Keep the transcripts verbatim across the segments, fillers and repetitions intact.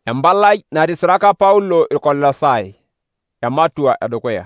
Empalai natisiraka Paulo irkolosai. Ematua edukuya.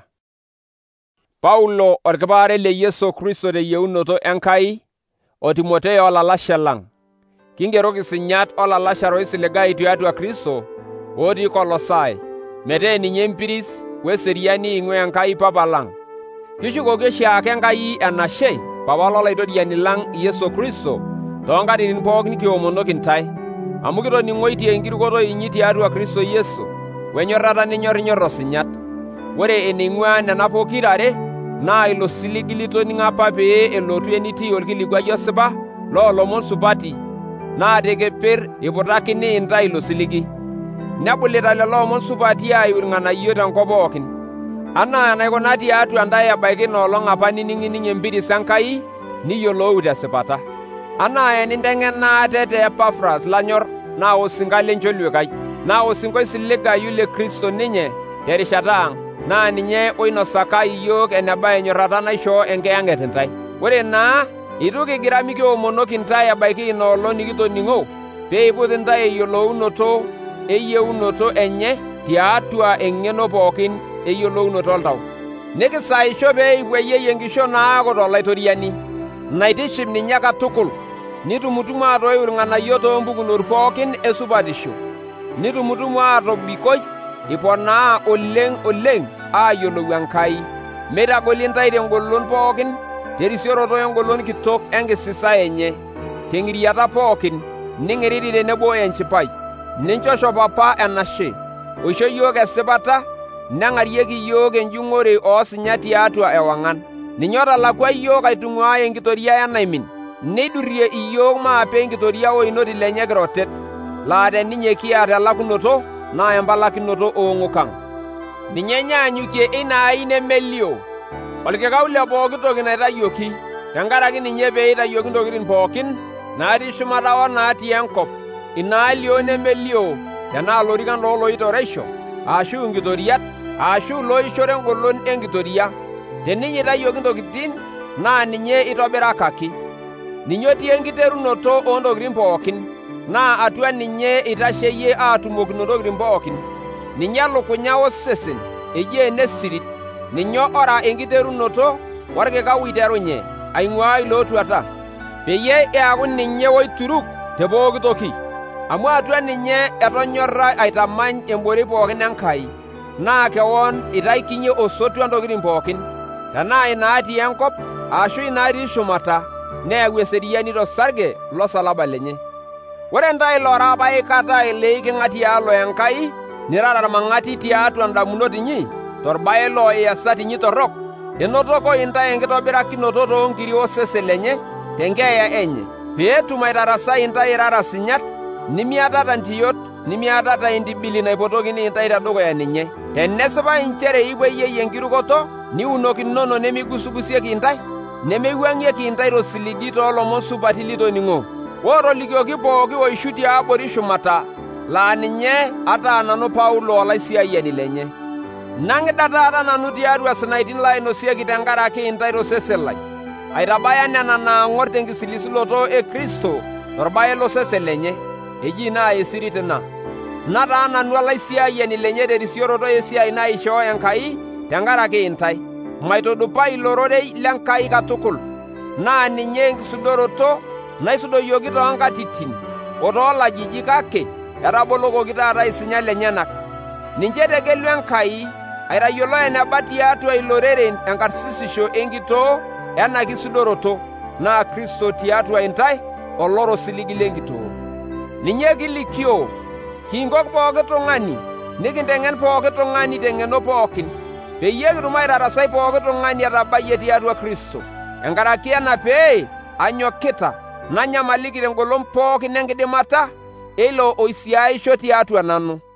Paulo orkipaare le Yesu Kristo teyieunoto Enkai, o Timoteo olalashe lang'. Kingeroki sinyat olalashe oisiligayu tiatua Kristo otii Kolosai, metaa ninye empiris weseriani eing'ua Enkai Papa lang'. Kishukoki oshiake Enkai enashe Papa lolaitoriani lang' Yesu Kristo toonkatitin pookin kiomonoki ntae, amu kitoning'oitie enkirukoto inyi tiatua Kristo Yesu wenyorrata ninyorrinyor osinyat. Ore eneing'ua nena pokirare naa ilo siligi litoning'o apa pee elotu enitii orkilikuai osipa loolomon supati naa tekeper iputakini intae ilo siligi. Nebulita lelo omon supati aayiu irng'anayio tenkop pookin, anaa enaikuna tiatua ntae ebaiki inoolong' apa nining'uning' empiris Enkai niyiolou tesipata, anaa eninteng'ena ate te Epafras lanyorr naa osinka lencholikai, naa osinko oisiligayu le Kristo ninye terishata ang', naa ninye oinosaka iyiok eneba enyorrata naishoo enkiyang'et intae. Ore naa itu kigira mikiomonoki ntae ebaiki inoolong' nikitoning'o pee iput intae eyiolounoto eyieunoto enye tiatua eng'eno pookin eyiolounoto oltau, nikisaisho pee ipuoyiei enkishon naaku tolaitoriani naitiship ninye katukul, nitumutumu aatoiu irng'anayio toompukunot pookin esupatisho, nitumutumu aatobikoi iponaa oleng oleng aayiolou Enkai, meitagoli ntae tengolon pookin terisioroto engolon kitok enkisisa enye, teng'iriata pookin ning'iriri tenebo enchipai. Ninchosho Papa enashe oisho yiok esipata neng'arieki yiok enjung'ore oosinyat tiatua ewang'an. Ninye otalakua yiok aitung'uaa enkitoria enaimin, neidurrie iyiok maape enkitoria oinoti lenye kirotet, laa teninye kiata elakunoto naa empalakinoto oong'ukang'. Ninye enyaanyukie ina ai nemelio, orkikau le pooki toki naitayioki, tenkaraki ninye pee eitayioki ntokitin pookin naatii shumata o naatii enkop, inaalio nemelio, tenaa lorikan looloitoreisho, aashu inkitoriat, aashu looishoro engolon enkitoria. Teninye eitayioki ntokitin naa ninye itobirakaki. Ninye otii enkiterunoto oontokitin pookin, naa atua ninye eitasheyie aatumokino ntokitin pookin. Ninye elukunya osesen, eji ene sirit, ninye ora enkiterunoto orkikau iterunye aing'uaa ilootuata, peyie eaku ninye oituruk te pooki toki. Amu atua ninye etonyorra aitamany embore pookin Enkai, naa kewon itaikinye osotua ntokitin pookin, tenaa inaatii enkop aashu inaatii shumata, neyau eseriani tosarge losalaba lenye. Ore ntae loora apa aikata eleiking'a tialo Enkai nirara irmang'ati tiatua ndamunot inyi torbae loo iyasat inyi torrok, enotoko intae enkitobirakinoto toonkiri osesen lenye tenkeeya enye, peetum aitarasai intae irara sinyat nimiatata ntiyot nimiatata entibili naipotokini intae tedukuya ninye. Tenesipa inchere ipuoyiei enkirukoto niunokinono nemigusugusieki intae, nemeiwuang'ieki intae tosiligi toolomon supati litoning'o, ootolikioki pooki oishu tiabori shumata, laa ninye ataa nanu Paulo olaisiayiani lenye. Nang'ida taata nanu tiatua sinaitin lainosieki tenkaraki intae tosesen lai, aitabaya nena naang'or tenkisilisiloto e Kristo torbae losesen lenye, eji naa esirit ina. Nataa nanu olaisiayiani lenye terisioroto esiai naishoo Enkai tenkaraki intae, maitudupai lororei leNkai katukul, naa ninye enkisudoroto naisudoyioki toonkatitin o toolajijik, ake etabolokoki taata isinyat lenyenak. Ninche etegelu Enkai aitayiolo eneba tiatua iloreren enkarsisisho enkitoo ena kisudoroto, naa Kristo tiatua intae oloro osiligi lenkitoo. Ninye kilikio kinkok pooki tung'ani, nikinteng'en pooki tung'ani teng'eno pookin, peyie kitum aitarasai pooki tung'ani etabayie tiatua Kristo, enkaraki ena pee anyokita nanyamaliki tengolon pookin enkidimata eilo oisiaisho tiatua nanu.